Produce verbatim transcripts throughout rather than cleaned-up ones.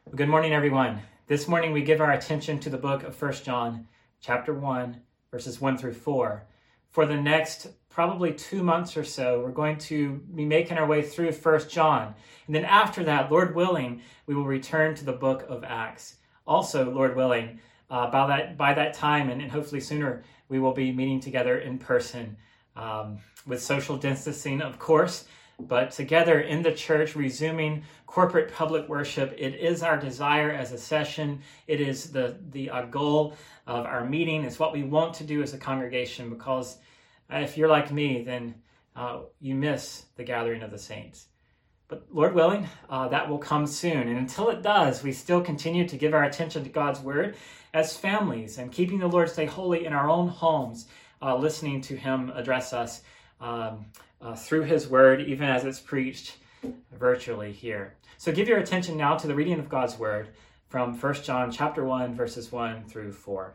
Good morning, everyone. This morning we give our attention to the book of First John, chapter one, verses one through four. For the next probably two months or so, we're going to be making our way through First John. And then after that, Lord willing, we will return to the book of Acts. Also, Lord willing, uh, by that by that time, and, and hopefully sooner, we will be meeting together in person um, with social distancing, of course, but together in the church, resuming corporate public worship. It is our desire as a session. It is the, the uh, goal of our meeting. It's what we want to do as a congregation, because if you're like me, then uh, you miss the gathering of the saints. But Lord willing, uh, that will come soon. And until it does, we still continue to give our attention to God's word as families and keeping the Lord's Day holy in our own homes, uh, listening to him address us um, uh, through his word, even as it's preached virtually here. So give your attention now to the reading of God's word from First John chapter one, verses one through four.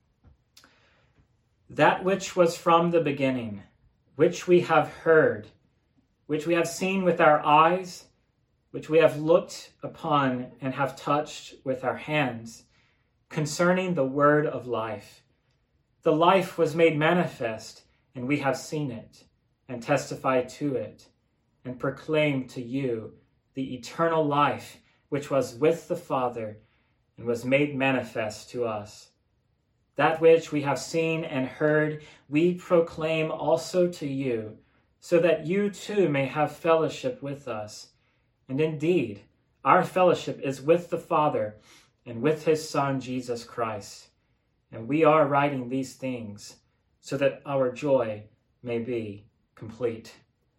That which was from the beginning, which we have heard, which we have seen with our eyes, which we have looked upon and have touched with our hands, concerning the word of life. The life was made manifest, and we have seen it, and testify to it, and proclaim to you the eternal life which was with the Father and was made manifest to us. That which we have seen and heard, we proclaim also to you, so that you too may have fellowship with us. And indeed, our fellowship is with the Father and with his Son, Jesus Christ. And we are writing these things so that our joy may be complete.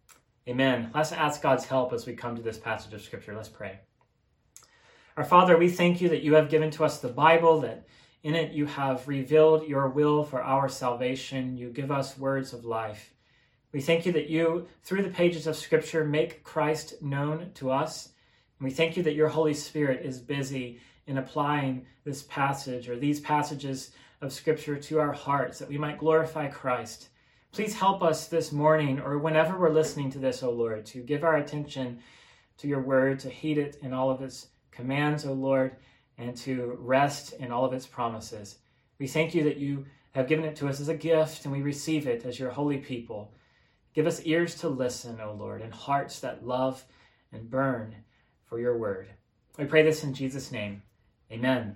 Amen. Let's ask God's help as we come to this passage of Scripture. Let's pray. Our Father, we thank you that you have given to us the Bible, that in it you have revealed your will for our salvation. You give us words of life. We thank you that you, through the pages of Scripture, make Christ known to us. And we thank you that your Holy Spirit is busy in applying this passage or these passages of Scripture to our hearts, that we might glorify Christ. Please help us this morning, or whenever we're listening to this, O Lord, to give our attention to your word, to heed it in all of its commands, O Lord, and to rest in all of its promises. We thank you that you have given it to us as a gift, and we receive it as your holy people. Give us ears to listen, O Lord, and hearts that love and burn for your word. We pray this in Jesus' name. Amen.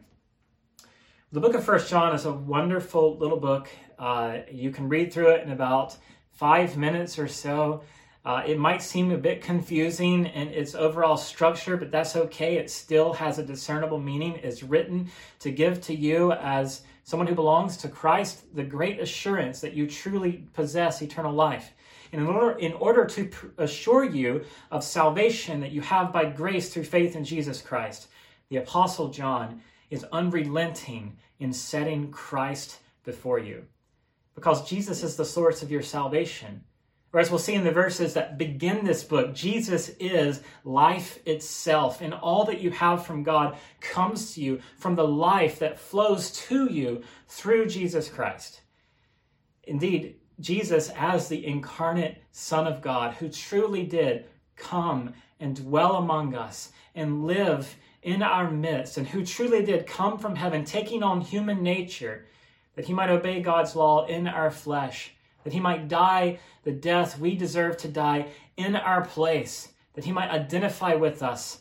The book of First John is a wonderful little book. Uh, you can read through it in about five minutes or so. Uh, it might seem a bit confusing in its overall structure, but that's okay. It still has a discernible meaning. It's written to give to you, as someone who belongs to Christ, the great assurance that you truly possess eternal life. And in order, in order to pr- assure you of salvation that you have by grace through faith in Jesus Christ, the Apostle John is unrelenting in setting Christ before you, because Jesus is the source of your salvation. Or as we'll see in the verses that begin this book, Jesus is life itself, and all that you have from God comes to you from the life that flows to you through Jesus Christ. Indeed, Jesus, as the incarnate Son of God, who truly did come and dwell among us and live in our midst, and who truly did come from heaven, taking on human nature, that he might obey God's law in our flesh, that he might die the death we deserve to die in our place, that he might identify with us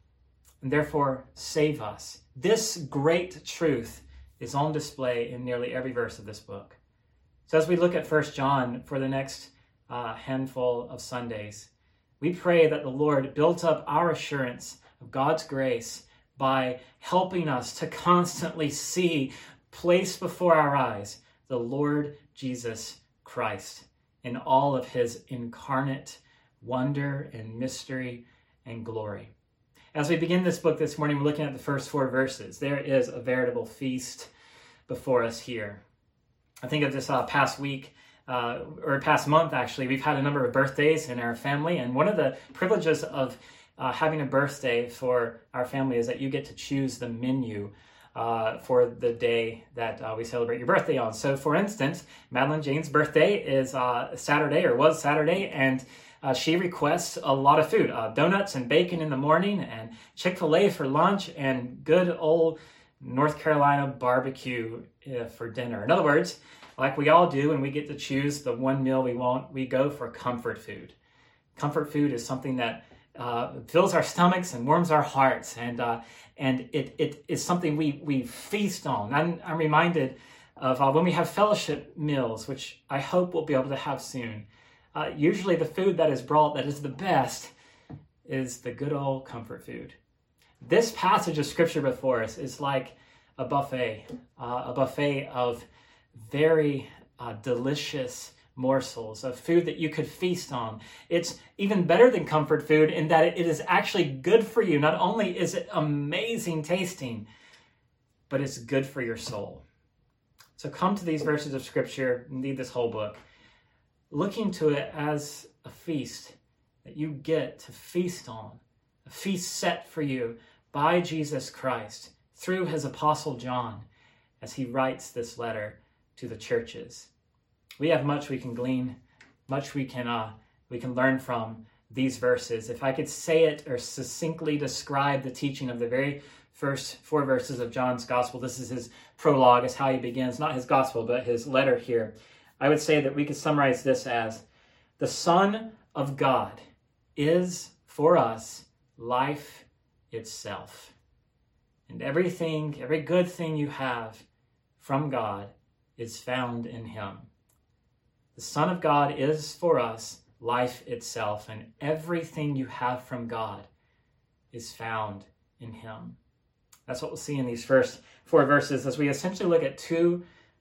and therefore save us. This great truth is on display in nearly every verse of this book. So as we look at First John for the next uh, handful of Sundays, we pray that the Lord built up our assurance of God's grace by helping us to constantly see, placed before our eyes, the Lord Jesus Christ in all of his incarnate wonder and mystery and glory. As we begin this book this morning, we're looking at the first four verses. There is a veritable feast before us here. I think of this uh, past week, uh, or past month actually, we've had a number of birthdays in our family, and one of the privileges of uh, having a birthday for our family is that you get to choose the menu Uh, for the day that uh, we celebrate your birthday on. So for instance, Madeline Jane's birthday is uh, Saturday, or was Saturday, and uh, she requests a lot of food, uh, donuts and bacon in the morning, and Chick-fil-A for lunch, and good old North Carolina barbecue uh, for dinner. In other words, like we all do when we get to choose the one meal we want, we go for comfort food. Comfort food is something that uh, fills our stomachs and warms our hearts, and uh, and it it is something we we feast on. I'm, I'm reminded of uh, when we have fellowship meals, which I hope we'll be able to have soon. Uh, usually the food that is brought that is the best is the good old comfort food. This passage of scripture before us is like a buffet, uh, a buffet of very uh, delicious morsels of food that you could feast on. It's even better than comfort food in that it is actually good for you. Not only is it amazing tasting, but it's good for your soul. So come to these verses of scripture, indeed this whole book, looking to it as a feast that you get to feast on, a feast set for you by Jesus Christ through his apostle John as he writes this letter to the churches. We have much we can glean, much we can uh, we can learn from these verses. If I could say it or succinctly describe the teaching of the very first four verses of John's gospel, this is his prologue, is how he begins, not his gospel, but his letter here. I would say that we could summarize this as, the Son of God is for us life itself. And everything, every good thing you have from God is found in him. The Son of God is for us life itself, and everything you have from God is found in him. That's what we'll see in these first four verses as we essentially look at two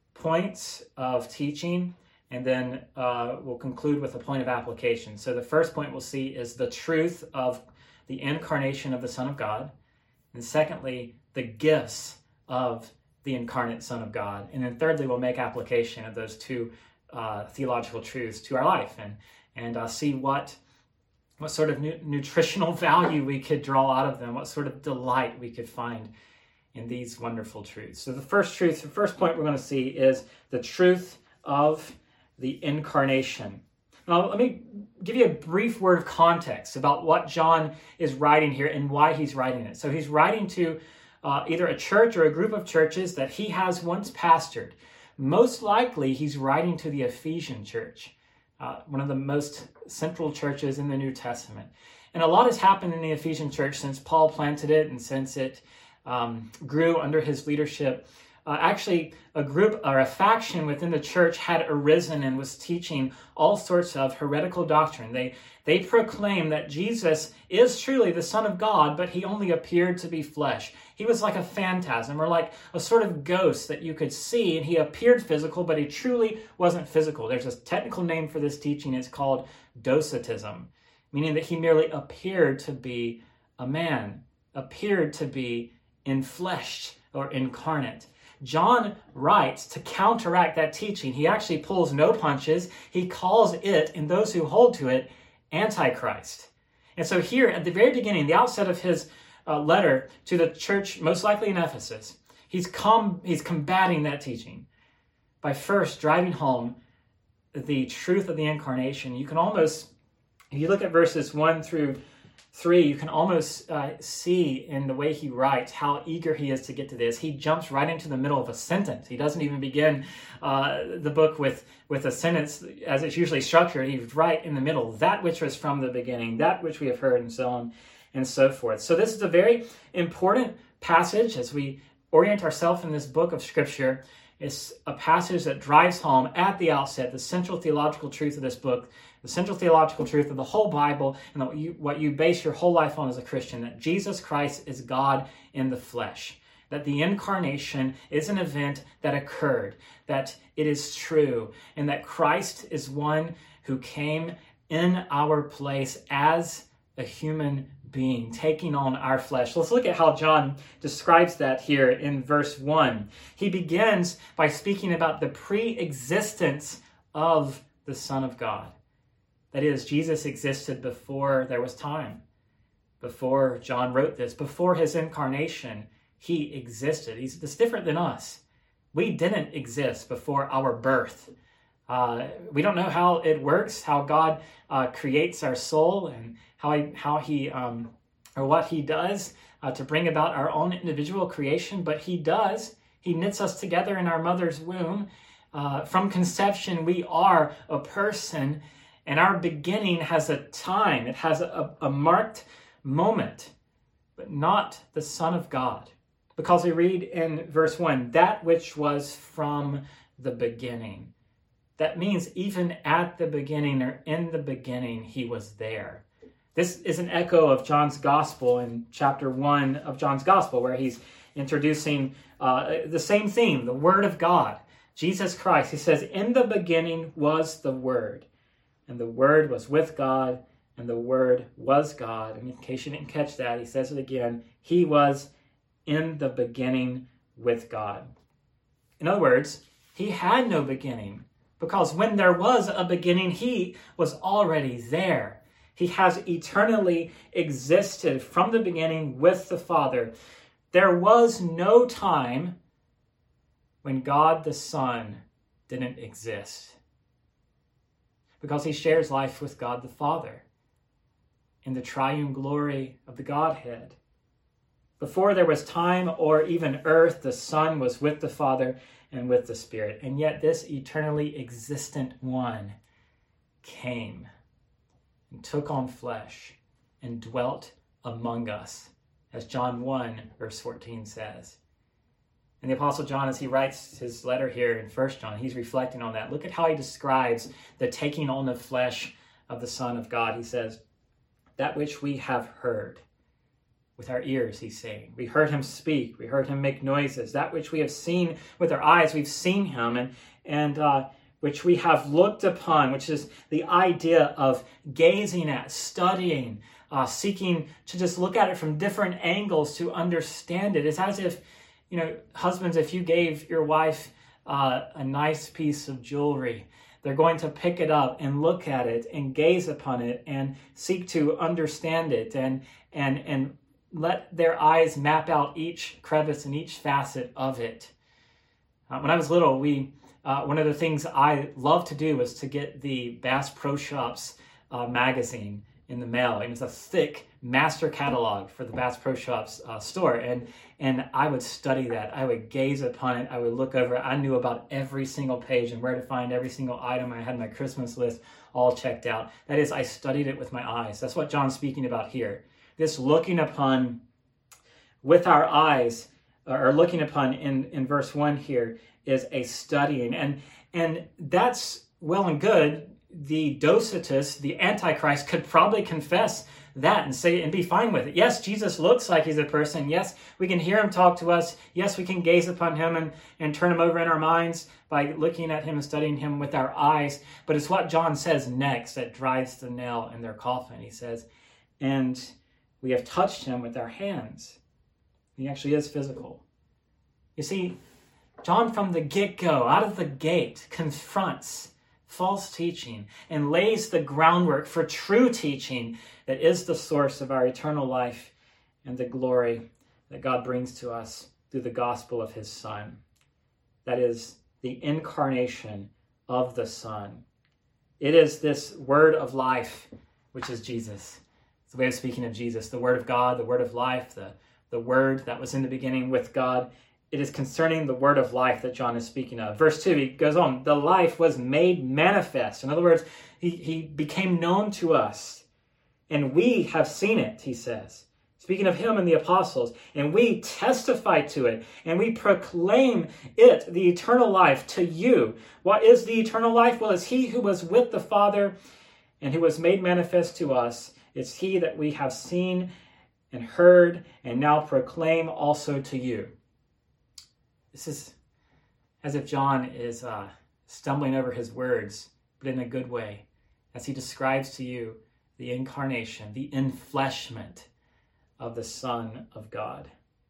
points of teaching, and then uh, we'll conclude with a point of application. So the first point we'll see is the truth of the incarnation of the Son of God, and secondly, the gifts of the incarnate Son of God. And then thirdly, we'll make application of those two uh, theological truths to our life and and uh, see what what sort of nu- nutritional value we could draw out of them, what sort of delight we could find in these wonderful truths. So the first truth, the first point we're going to see is the truth of the incarnation. Now, let me give you a brief word of context about what John is writing here and why he's writing it. So he's writing to uh, either a church or a group of churches that he has once pastored. Most likely, he's writing to the Ephesian church, uh, one of the most central churches in the New Testament. And a lot has happened in the Ephesian church since Paul planted it and since it um, grew under his leadership. Uh, actually, a group or a faction within the church had arisen and was teaching all sorts of heretical doctrine. They they proclaimed that Jesus is truly the Son of God, but he only appeared to be flesh. He was like a phantasm or like a sort of ghost that you could see, and he appeared physical, but he truly wasn't physical. There's a technical name for this teaching. It's called docetism, meaning that he merely appeared to be a man, appeared to be enfleshed or incarnate. John writes to counteract that teaching. He actually pulls no punches. He calls it, and those who hold to it, Antichrist. And so here at the very beginning, the outset of his uh, letter to the church, most likely in Ephesus, he's, com- he's combating that teaching by first driving home the truth of the incarnation. You can almost, if you look at verses one through three, you can almost uh, see in the way he writes how eager he is to get to this. He jumps right into the middle of a sentence. He doesn't even begin uh, the book with, with a sentence as it's usually structured. He's right in the middle. That which was from the beginning, that which we have heard, and so on and so forth. So this is a very important passage as we orient ourselves in this book of Scripture. It's a passage that drives home at the outset the central theological truth of this book, the central theological truth of the whole Bible, and what you, what you base your whole life on as a Christian, that Jesus Christ is God in the flesh, that the incarnation is an event that occurred, that it is true, and that Christ is one who came in our place as a human being, taking on our flesh. Let's look at how John describes that here in verse one. He begins by speaking about the pre-existence of the Son of God. That is, Jesus existed before there was time. Before John wrote this, before his incarnation, he existed. He's it's different than us. We didn't exist before our birth. Uh, we don't know how it works, how God uh, creates our soul and how he, how he um, or what he does uh, to bring about our own individual creation, but he does. He knits us together in our mother's womb. Uh, from conception, we are a person, and our beginning has a time. It has a, a marked moment, but not the Son of God. Because we read in verse one, that which was from the beginning. That means even at the beginning or in the beginning, he was there. This is an echo of John's Gospel in chapter one of John's Gospel, where he's introducing uh, the same theme, the Word of God, Jesus Christ. He says, in the beginning was the Word, and the Word was with God, and the Word was God. And in case you didn't catch that, he says it again, he was in the beginning with God. In other words, he had no beginning. Because when there was a beginning, he was already there. He has eternally existed from the beginning with the Father. There was no time when God the Son didn't exist. Because he shares life with God the Father in the triune glory of the Godhead. Before there was time or even earth, the Son was with the Father and with the Spirit. And yet this eternally existent one came and took on flesh and dwelt among us, as John one, verse fourteen says. And the Apostle John, as he writes his letter here in First John, he's reflecting on that. Look at how he describes the taking on of flesh of the Son of God. He says, that which we have heard. With our ears, he's saying. We heard him speak. We heard him make noises. That which we have seen with our eyes, we've seen him, and, and uh, which we have looked upon, which is the idea of gazing at, studying, uh, seeking to just look at it from different angles to understand it. It's as if, you know, husbands, if you gave your wife uh, a nice piece of jewelry, they're going to pick it up and look at it and gaze upon it and seek to understand it and and and let their eyes map out each crevice and each facet of it. Uh, when I was little, we uh, one of the things I loved to do was to get the Bass Pro Shops uh, magazine in the mail. It was a thick master catalog for the Bass Pro Shops uh, store, and and I would study that. I would gaze upon it. I would look over it. I knew about every single page and where to find every single item. I had my Christmas list all checked out. That is, I studied it with my eyes. That's what John's speaking about here. This looking upon with our eyes, or looking upon in, in verse one here, is a studying. And, and that's well and good. The Docetists, the Antichrist, could probably confess that and say and be fine with it. Yes, Jesus looks like he's a person. Yes, we can hear him talk to us. Yes, we can gaze upon him and, and turn him over in our minds by looking at him and studying him with our eyes. But it's what John says next that drives the nail in their coffin. He says, and we have touched him with our hands. He actually is physical. You see, John from the get-go, out of the gate, confronts false teaching and lays the groundwork for true teaching that is the source of our eternal life and the glory that God brings to us through the gospel of his Son. That is the incarnation of the Son. It is this word of life, which is Jesus. It's the way of speaking of Jesus, the word of God, the word of life, the, the word that was in the beginning with God. It is concerning the word of life that John is speaking of. Verse two, he goes on, the life was made manifest. In other words, he, he became known to us, and we have seen it, he says. Speaking of him and the apostles, and we testify to it, and we proclaim it, the eternal life, to you. What is the eternal life? Well, it's he who was with the Father and who was made manifest to us. It's he that we have seen and heard and now proclaim also to you. This is as if John is uh, stumbling over his words, but in a good way, as he describes to you the incarnation, the enfleshment of the Son of God.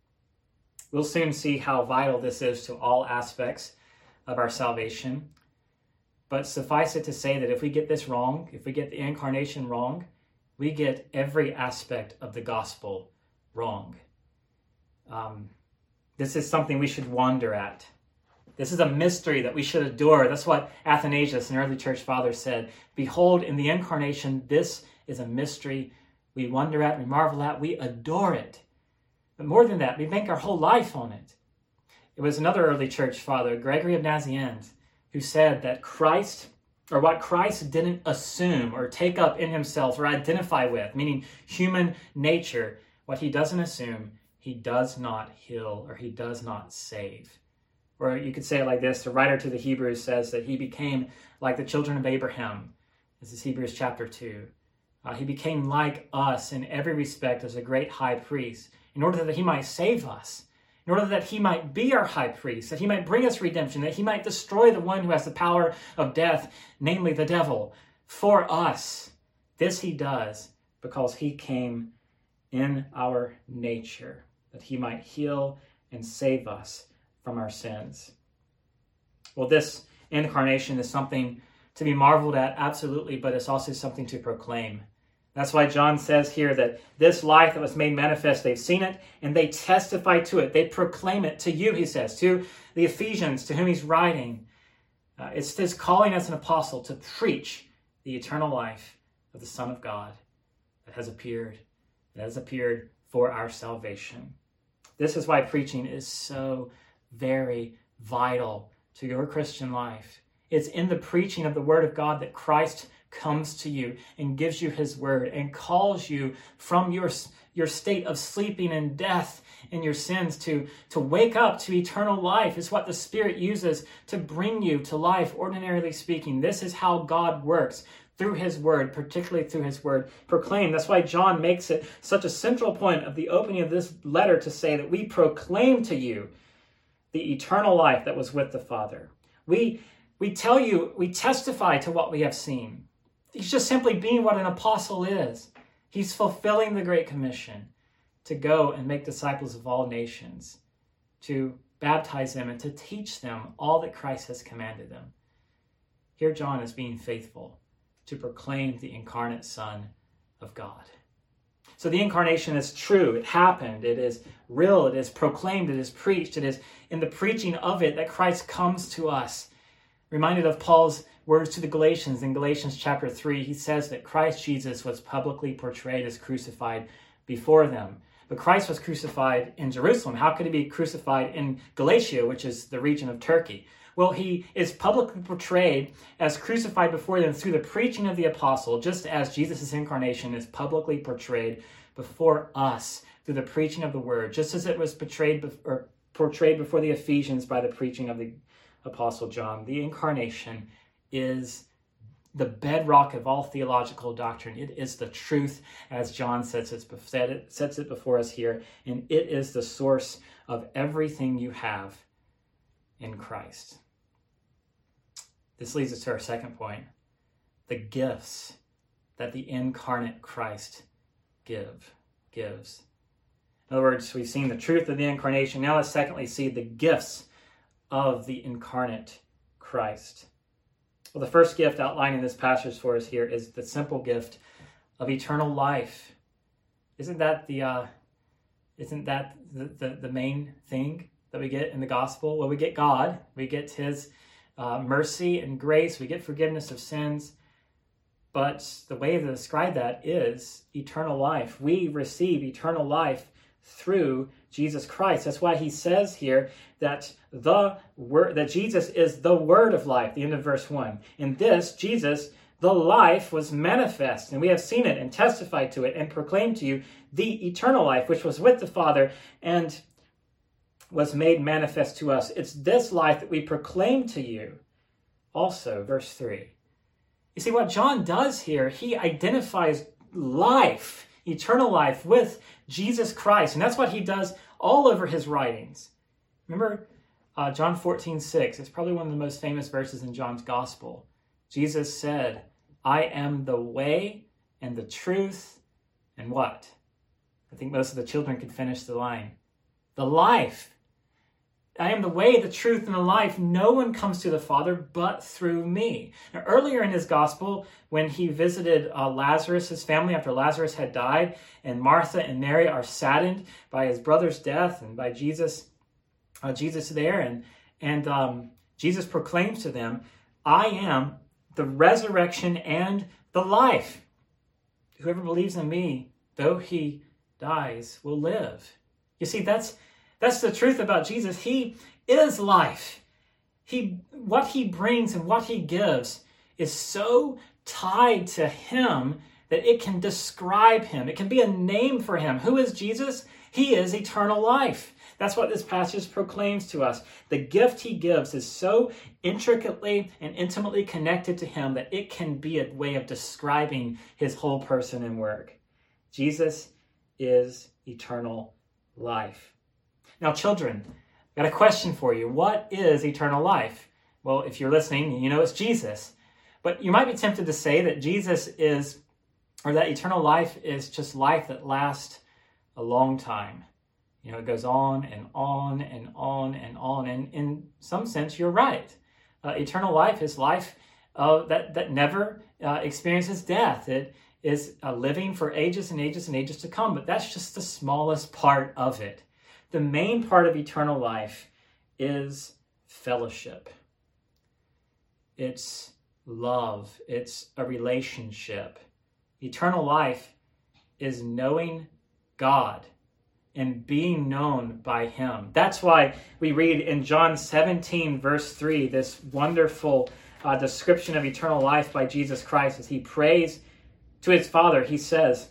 We'll soon see how vital this is to all aspects of our salvation. But suffice it to say that if we get this wrong, if we get the incarnation wrong, we get every aspect of the gospel wrong. Um, This is something we should wonder at. This is a mystery that we should adore. That's what Athanasius, an early church father, said. Behold, in the incarnation, this is a mystery we wonder at, we marvel at, we adore it. But more than that, we bank our whole life on it. It was another early church father, Gregory of Nazianzus, who said that Christ, or what Christ didn't assume or take up in himself or identify with, meaning human nature, what he doesn't assume, he does not heal or he does not save. Or you could say it like this, the writer to the Hebrews says that he became like the children of Abraham. This is Hebrews chapter two. Uh, he became like us in every respect as a great high priest, in order that he might save us, in order that he might be our high priest, that he might bring us redemption, that he might destroy the one who has the power of death, namely the devil, for us. This he does because he came in our nature, that he might heal and save us from our sins. Well, this incarnation is something to be marveled at, absolutely, but it's also something to proclaim. That's why John says here that this life that was made manifest, they've seen it and they testify to it. They proclaim it to you, he says, to the Ephesians, to whom he's writing. Uh, it's his calling as an apostle to preach the eternal life of the Son of God that has appeared, that has appeared for our salvation. This is why preaching is so very vital to your Christian life. It's in the preaching of the Word of God that Christ comes to you and gives you his word and calls you from your, your state of sleeping and death in your sins to, to wake up to eternal life. Is what the Spirit uses to bring you to life, ordinarily speaking. This is how God works, through his word, particularly through his word proclaimed. That's why John makes it such a central point of the opening of this letter to say that we proclaim to you the eternal life that was with the Father. We, we tell you, we testify to what we have seen. He's just simply being what an apostle is. He's fulfilling the Great Commission to go and make disciples of all nations, to baptize them and to teach them all that Christ has commanded them. Here John is being faithful to proclaim the incarnate Son of God. So the incarnation is true. It happened. It is real. It is proclaimed. It is preached. It is in the preaching of it that Christ comes to us. Reminded of Paul's words to the Galatians in Galatians chapter three, he says that Christ Jesus was publicly portrayed as crucified before them. But Christ was crucified in Jerusalem. How could he be crucified in Galatia, which is the region of Turkey? Well, he is publicly portrayed as crucified before them through the preaching of the apostle, just as Jesus' incarnation is publicly portrayed before us through the preaching of the word, just as it was portrayed, or portrayed before the Ephesians by the preaching of the apostle John. The incarnation is the bedrock of all theological doctrine. It is the truth, as John sets it, sets it before us here, and it is the source of everything you have in Christ. This leads us to our second point, the gifts that the incarnate Christ give, gives. In other words, we've seen the truth of the incarnation. Now let's secondly see the gifts of the incarnate Christ. Well, the first gift outlined in this passage for us here is the simple gift of eternal life. Isn't that the uh, isn't that the, the, the main thing that we get in the gospel? Well, we get God, we get his uh, mercy and grace, we get forgiveness of sins. But the way to describe that is eternal life. We receive eternal life through Jesus Christ. That's why he says here that the word, that Jesus is the word of life, the end of verse one. In this, Jesus, the life, was manifest, and we have seen it and testified to it and proclaimed to you the eternal life, which was with the Father and was made manifest to us. It's this life that we proclaim to you. Also, verse three. You see, what John does here, he identifies life, eternal life, with Jesus Christ. And that's what he does all over his writings. Remember uh, John fourteen six. It's probably one of the most famous verses in John's gospel. Jesus said, I am the way and the truth and what? I think most of the children could finish the line. The life. I am the way, the truth, and the life. No one comes to the Father but through me. Now, earlier in his gospel, when he visited uh, Lazarus, his family, after Lazarus had died, and Martha and Mary are saddened by his brother's death and by Jesus, uh, Jesus there, and And um, Jesus proclaims to them, I am the resurrection and the life. Whoever believes in me, though he dies, will live. You see, that's that's the truth about Jesus. He is life. He, what he brings and what he gives is so tied to him that it can describe him. It can be a name for him. Who is Jesus? He is eternal life. That's what this passage proclaims to us. The gift he gives is so intricately and intimately connected to him that it can be a way of describing his whole person and work. Jesus is eternal life. Now, children, I've got a question for you. What is eternal life? Well, if you're listening, you know it's Jesus. But you might be tempted to say that Jesus is, or that eternal life is just life that lasts a long time. You know, it goes on and on and on and on. And in some sense, you're right. Uh, eternal life is life uh, that, that never uh, experiences death. It is uh, living for ages and ages and ages to come. But that's just the smallest part of it. The main part of eternal life is fellowship. It's love. It's a relationship. Eternal life is knowing God and being known by him. That's why we read in John seventeen, verse three, this wonderful uh, description of eternal life by Jesus Christ. As he prays to his Father, he says,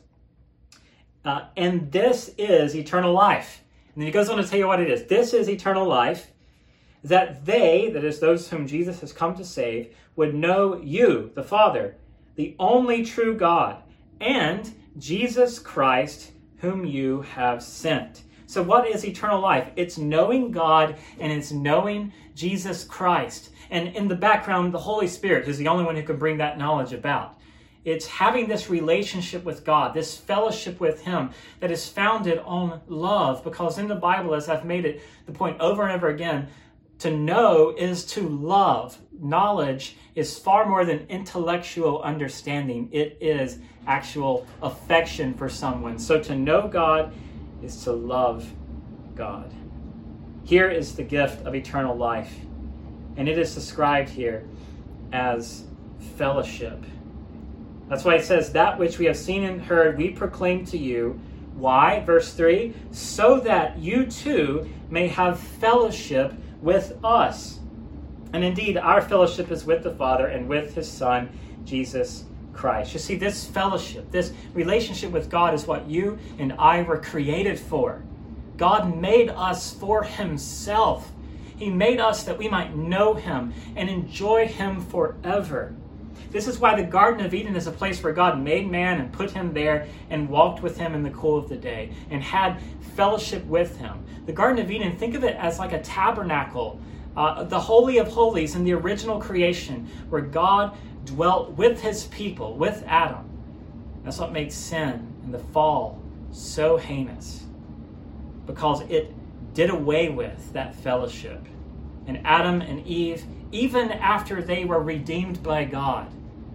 uh, and this is eternal life. And then he goes on to tell you what it is. This is eternal life, that they, that is those whom Jesus has come to save, would know you, the Father, the only true God, and Jesus Christ, whom you have sent. So what is eternal life? It's knowing God and it's knowing Jesus Christ. And in the background, the Holy Spirit is the only one who can bring that knowledge about. It's having this relationship with God, this fellowship with him that is founded on love. Because in the Bible, as I've made it the point over and over again, to know is to love. Knowledge is far more than intellectual understanding. It is actual affection for someone. So to know God is to love God. Here is the gift of eternal life. And it is described here as fellowship. That's why it says, that which we have seen and heard, we proclaim to you. Why? Verse three, so that you too may have fellowship with us. And indeed, our fellowship is with the Father and with his Son, Jesus Christ. You see, this fellowship, this relationship with God is what you and I were created for. God made us for himself. He made us that we might know him and enjoy him forever. This is why the Garden of Eden is a place where God made man and put him there and walked with him in the cool of the day and had fellowship with him. The Garden of Eden, think of it as like a tabernacle, uh, the Holy of Holies in the original creation, where God dwelt with his people, with Adam. That's what made sin and the fall so heinous, because it did away with that fellowship. And Adam and Eve, even after they were redeemed by God,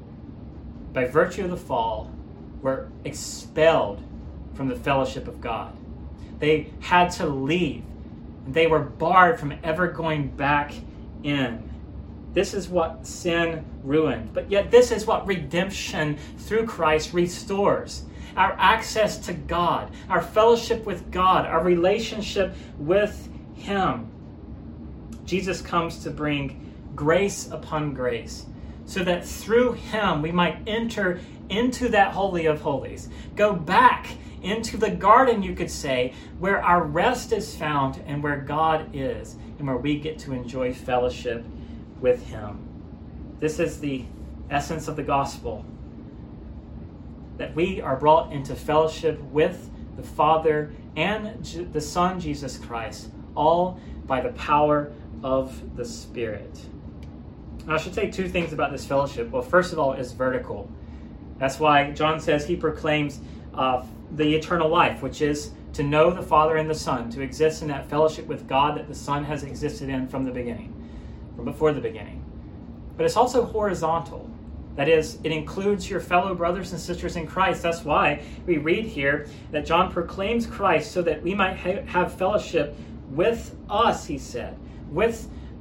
by virtue of the fall, were expelled from the fellowship of God. They had to leave. They were barred from ever going back in. This is what sin ruined. But yet this is what redemption through Christ restores. Our access to God, our fellowship with God, our relationship with him. Jesus comes to bring grace upon grace, so that through him we might enter into that Holy of Holies. Go back into the garden, you could say, where our rest is found and where God is, and where we get to enjoy fellowship with him. This is the essence of the gospel, that we are brought into fellowship with the Father and the Son, Jesus Christ, all by the power of the Spirit. Now, I should say two things about this fellowship. Well, first of all, it's vertical. That's why John says he proclaims uh, the eternal life, which is to know the Father and the Son, to exist in that fellowship with God that the Son has existed in from the beginning, from before the beginning. But it's also horizontal. That is, it includes your fellow brothers and sisters in Christ. That's why we read here that John proclaims Christ so that we might ha- have fellowship with us, he said, with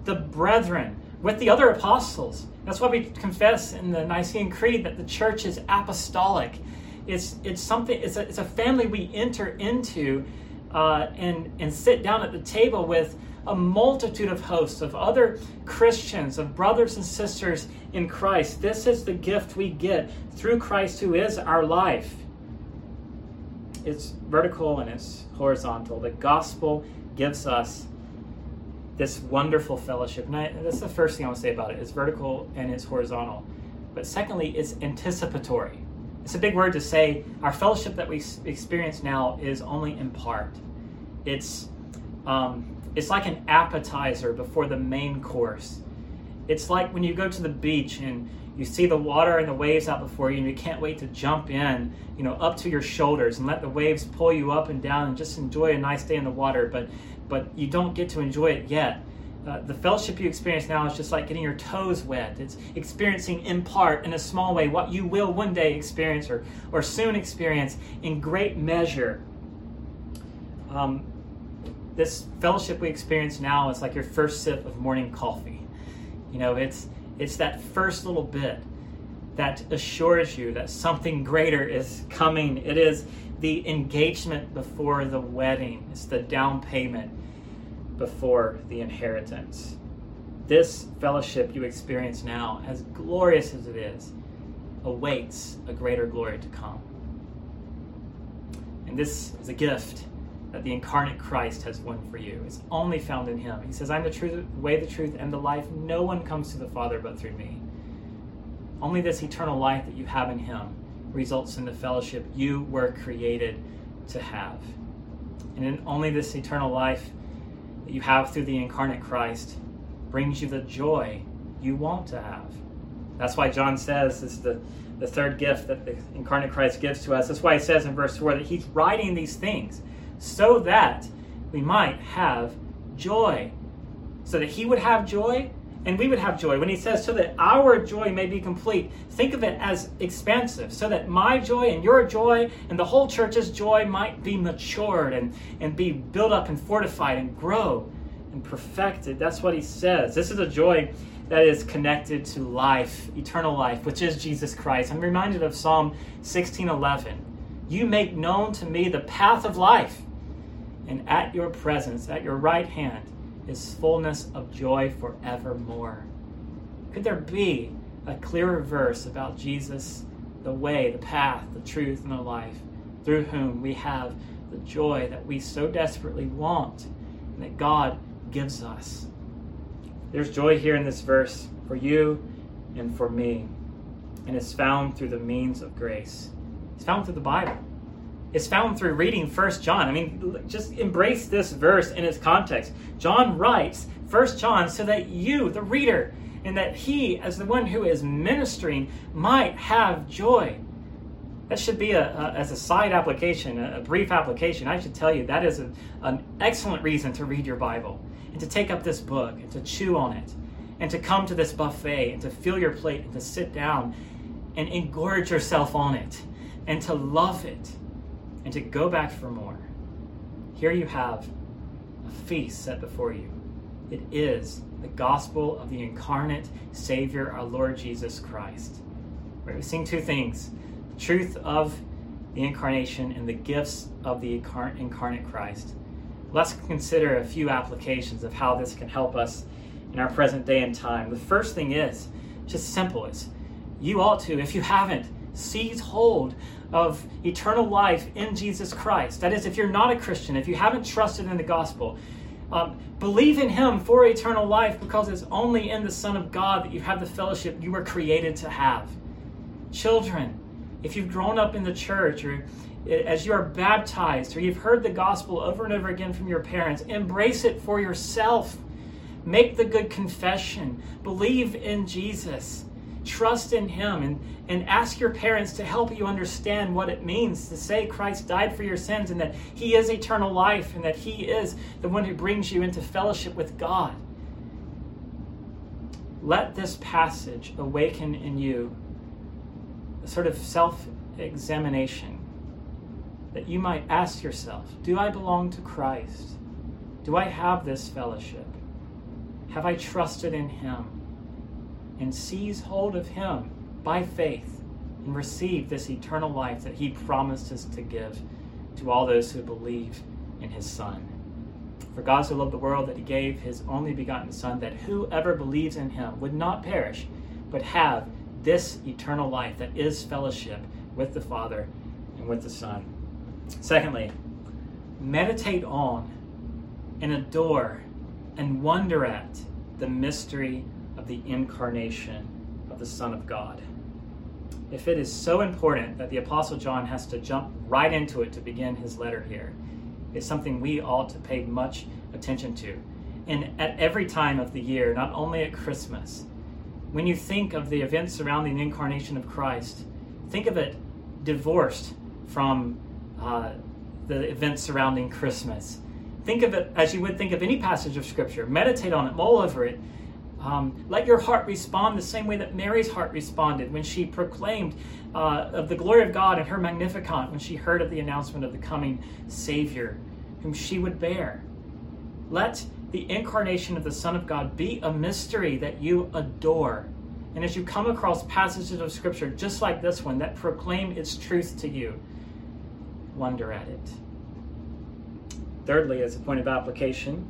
the brethren, with the other apostles. That's why we confess in the Nicene Creed that the church is apostolic. It's it's something. It's a it's a family we enter into, uh, and and sit down at the table with a multitude of hosts of other Christians, of brothers and sisters in Christ. This is the gift we get through Christ, who is our life. It's vertical and it's horizontal. The gospel gives us this wonderful fellowship. And I, that's the first thing I want to say about it. It's vertical and it's horizontal. But secondly, it's anticipatory. It's a big word to say our fellowship that we experience now is only in part. It's um, it's like an appetizer before the main course. It's like when you go to the beach and you see the water and the waves out before you and you can't wait to jump in, you know, up to your shoulders and let the waves pull you up and down and just enjoy a nice day in the water, but but you don't get to enjoy it yet. Uh, the fellowship you experience now is just like getting your toes wet. It's experiencing in part, in a small way, what you will one day experience or, or soon experience in great measure. Um, this fellowship we experience now is like your first sip of morning coffee. You know, it's it's that first little bit that assures you that something greater is coming. It is the engagement before the wedding. It's the down payment before the inheritance. This fellowship you experience now, as glorious as it is, awaits a greater glory to come. And this is a gift that the incarnate Christ has won for you. It's only found in him. He says, I'm the truth, the way, the truth, and the life. No one comes to the Father but through me. Only this eternal life that you have in him results in the fellowship you were created to have. And in only this eternal life that you have through the incarnate Christ brings you the joy you want to have. That's why John says this is the, the third gift that the incarnate Christ gives to us. That's why he says in verse four that he's writing these things so that we might have joy. So that he would have joy and we would have joy. When he says so that our joy may be complete, think of it as expansive, so that my joy and your joy and the whole church's joy might be matured and, and be built up and fortified and grow and perfected. That's what he says. This is a joy that is connected to life, eternal life, which is Jesus Christ. I'm reminded of Psalm sixteen eleven. You make known to me the path of life, and at your presence, at your right hand, is fullness of joy forevermore. Could there be a clearer verse about Jesus, the way, the path, the truth, and the life, through whom we have the joy that we so desperately want and that God gives us? There's joy here in this verse for you and for me, and it's found through the means of grace. It's found through the Bible. It's found through reading First John. I mean, just embrace this verse in its context. John writes First John so that you, the reader, and that he, as the one who is ministering, might have joy. That should be, a, a as a side application, a, a brief application. I should tell you that is a, an excellent reason to read your Bible and to take up this book and to chew on it and to come to this buffet and to fill your plate and to sit down and engorge yourself on it and to love it and to go back for more. Here you have a feast set before you. It is the gospel of the incarnate Savior, our Lord Jesus Christ. Right? We sing two things: the truth of the incarnation and the gifts of the incarnate Christ. Let's consider a few applications of how this can help us in our present day and time. The first thing is just simple. It's you ought to, if you haven't, seize hold of eternal life in Jesus Christ. That is, if you're not a Christian, if you haven't trusted in the gospel, um, believe in him for eternal life, because it's only in the Son of God that you have the fellowship you were created to have. Children, if you've grown up in the church, or as you are baptized, or you've heard the gospel over and over again from your parents, embrace it for yourself. Make the good confession. Believe in Jesus. Trust in him, and, and ask your parents to help you understand what it means to say Christ died for your sins and that he is eternal life and that he is the one who brings you into fellowship with God. Let this passage awaken in you a sort of self-examination that you might ask yourself, do I belong to Christ? Do I have this fellowship? Have I trusted in him and seize hold of him by faith and receive this eternal life that he promised us to give to all those who believe in his Son? For God so loved the world that he gave his only begotten Son, that whoever believes in him would not perish, but have this eternal life that is fellowship with the Father and with the Son. Secondly, meditate on and adore and wonder at the mystery of the incarnation of the Son of God. If it is so important that the Apostle John has to jump right into it to begin his letter here, it's something we ought to pay much attention to. And at every time of the year, not only at Christmas, when you think of the events surrounding the incarnation of Christ, think of it divorced from uh, the events surrounding Christmas. Think of it as you would think of any passage of Scripture. Meditate on it, mull over it. Um, let your heart respond the same way that Mary's heart responded when she proclaimed uh, of the glory of God in her Magnificat, when she heard of the announcement of the coming Savior, whom she would bear. Let the incarnation of the Son of God be a mystery that you adore. And as you come across passages of Scripture just like this one that proclaim its truth to you, wonder at it. Thirdly, as a point of application,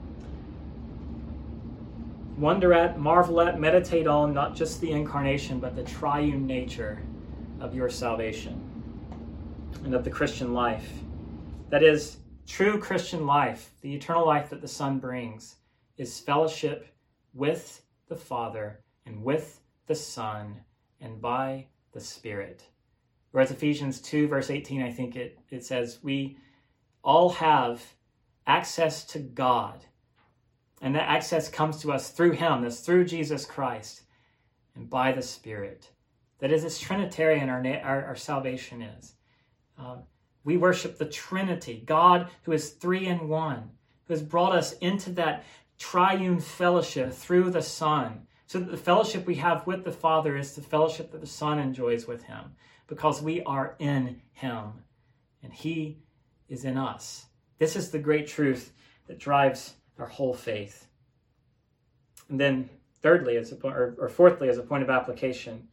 wonder at, marvel at, meditate on not just the incarnation, but the triune nature of your salvation and of the Christian life. That is, true Christian life, the eternal life that the Son brings, is fellowship with the Father and with the Son and by the Spirit. Whereas Ephesians two, verse eighteen, I think it, it says, we all have access to God. And that access comes to us through him, that's through Jesus Christ, and by the Spirit. That is, as Trinitarian our, our, our salvation is. Um, we worship the Trinity, God who is three in one, who has brought us into that triune fellowship through the Son, so that the fellowship we have with the Father is the fellowship that the Son enjoys with him, because we are in him, and he is in us. This is the great truth that drives our whole faith. And then thirdly, as a point, or, or fourthly, as a point of application,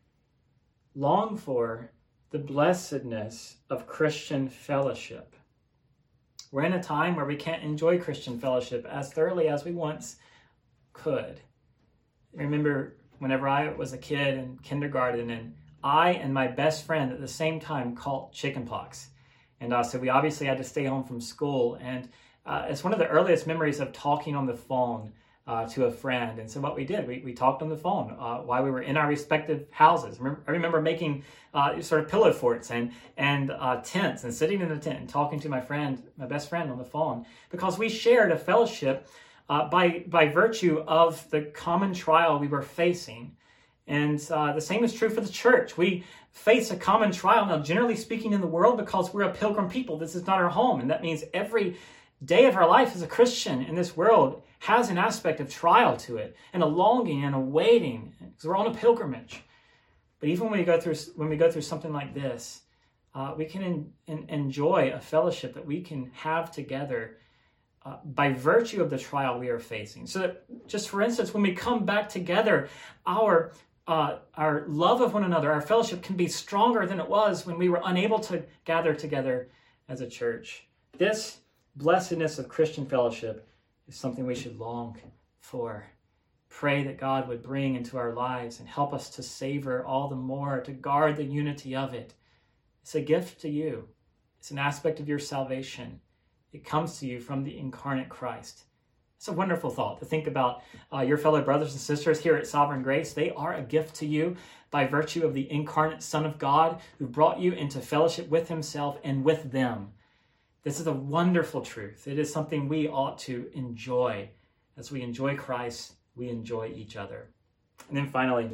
long for the blessedness of Christian fellowship. We're in a time where we can't enjoy Christian fellowship as thoroughly as we once could. I remember whenever I was a kid in kindergarten, and I and my best friend at the same time caught chickenpox. And uh, so we obviously had to stay home from school, and Uh, it's one of the earliest memories of talking on the phone uh, to a friend. And so what we did, we, we talked on the phone uh, while we were in our respective houses. Remember, I remember making uh, sort of pillow forts and, and uh, tents and sitting in a tent and talking to my friend, my best friend on the phone, because we shared a fellowship uh, by, by virtue of the common trial we were facing. And uh, the same is true for the church. We face a common trial now, generally speaking, in the world, because we're a pilgrim people. This is not our home. And that means every day of our life as a Christian in this world has an aspect of trial to it, and a longing and a waiting, because we're on a pilgrimage. But even when we go through when we go through something like this, uh, we can in, in, enjoy a fellowship that we can have together uh, by virtue of the trial we are facing. So that, just for instance, when we come back together, our uh, our love of one another, our fellowship can be stronger than it was when we were unable to gather together as a church. This blessedness of Christian fellowship is something we should long for. Pray that God would bring into our lives and help us to savor all the more, to guard the unity of it. It's a gift to you. It's an aspect of your salvation. It comes to you from the incarnate Christ. It's a wonderful thought to think about uh, your fellow brothers and sisters here at Sovereign Grace. They are a gift to you by virtue of the incarnate Son of God who brought you into fellowship with himself and with them. This is a wonderful truth. It is something we ought to enjoy. As we enjoy Christ, we enjoy each other. And then finally,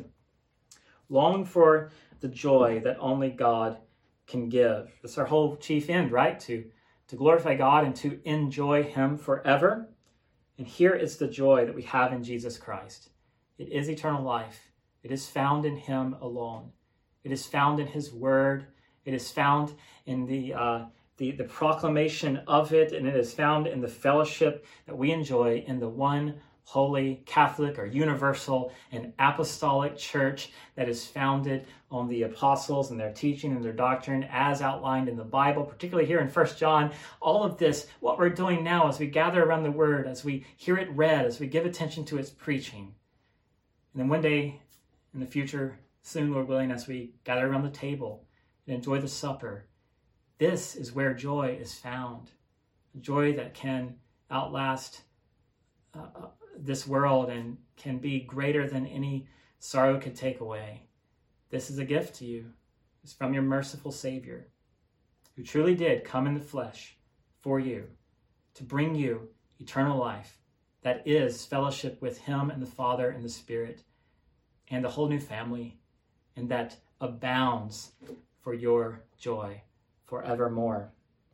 long for the joy that only God can give. That's our whole chief end, right? To, to glorify God and to enjoy him forever. And here is the joy that we have in Jesus Christ. It is eternal life. It is found in him alone. It is found in his word. It is found in the... Uh, The, the proclamation of it, and it is found in the fellowship that we enjoy in the one holy, Catholic, or universal and apostolic church that is founded on the apostles and their teaching and their doctrine as outlined in the Bible, particularly here in First John. All of this, what we're doing now as we gather around the Word, as we hear it read, as we give attention to its preaching. And then one day in the future, soon, Lord willing, as we gather around the table and enjoy the supper, this is where joy is found. Joy that can outlast uh, this world and can be greater than any sorrow could take away. This is a gift to you. It's from your merciful Savior, who truly did come in the flesh for you, to bring you eternal life that is fellowship with him and the Father and the Spirit and a whole new family, and that abounds for your joy forevermore.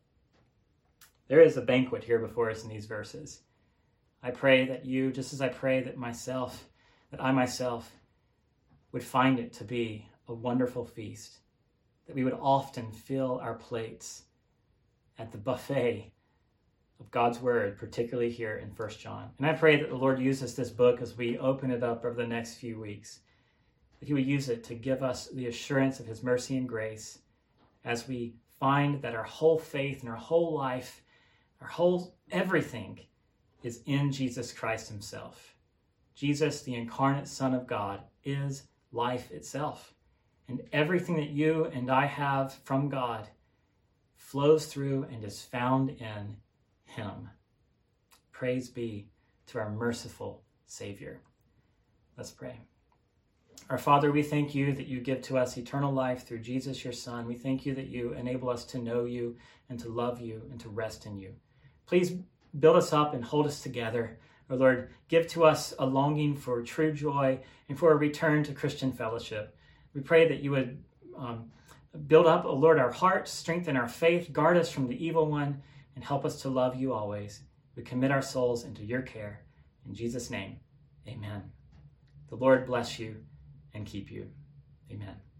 There is a banquet here before us in these verses. I pray that you, just as I pray that myself, that I myself would find it to be a wonderful feast, that we would often fill our plates at the buffet of God's Word, particularly here in First John. And I pray that the Lord uses this book as we open it up over the next few weeks, that he would use it to give us the assurance of his mercy and grace as we find that our whole faith and our whole life, our whole everything is in Jesus Christ himself. Jesus, the incarnate Son of God, is life itself. And everything that you and I have from God flows through and is found in him. Praise be to our merciful Savior. Let's pray. Our Father, we thank you that you give to us eternal life through Jesus, your Son. We thank you that you enable us to know you and to love you and to rest in you. Please build us up and hold us together. Our Lord, give to us a longing for true joy and for a return to Christian fellowship. We pray that you would um, build up, O Lord, our hearts, strengthen our faith, guard us from the evil one, and help us to love you always. We commit our souls into your care. In Jesus' name, amen. The Lord bless you and keep you. Amen.